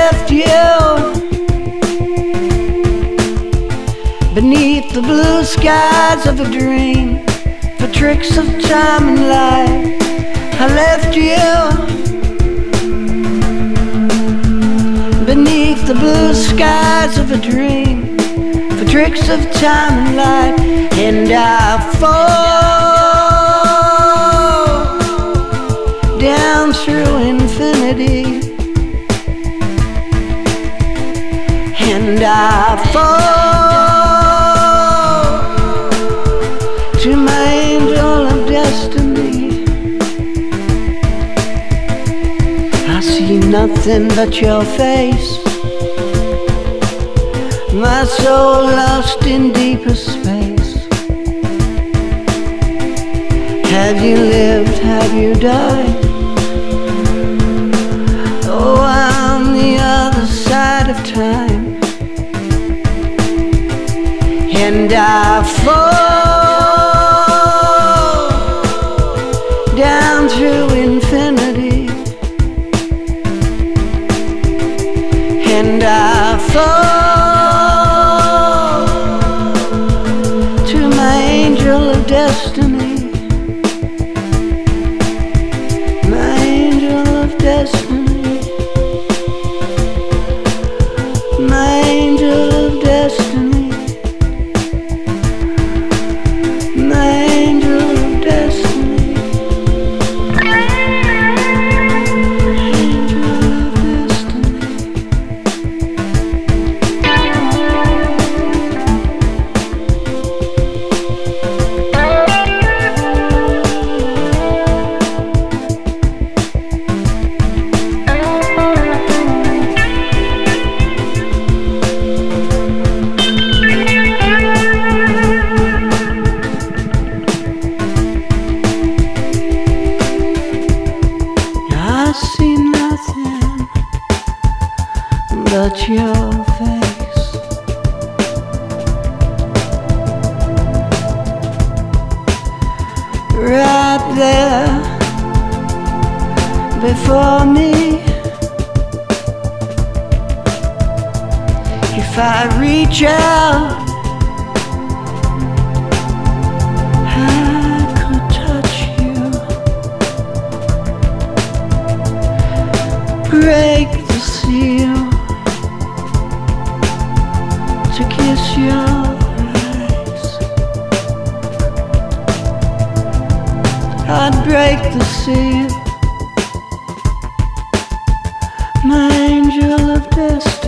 left you beneath the blue skies of a dream, for tricks of time and life. I left you beneath the blue skies of a dream, for tricks of time and life. And I fall down through infinity, and I fall to my angel of destiny. I see nothing but your face, my soul lost in deeper space. Have you lived, have you died? Oh, on the other side of time. And I fall down through infinity, and I fall to my angel of destiny, my angel of destiny, my angel of destiny. But your face, right there before me. If I reach out, I could touch you, break the seal, to kiss your eyes. I'd break the seal, my angel of destiny.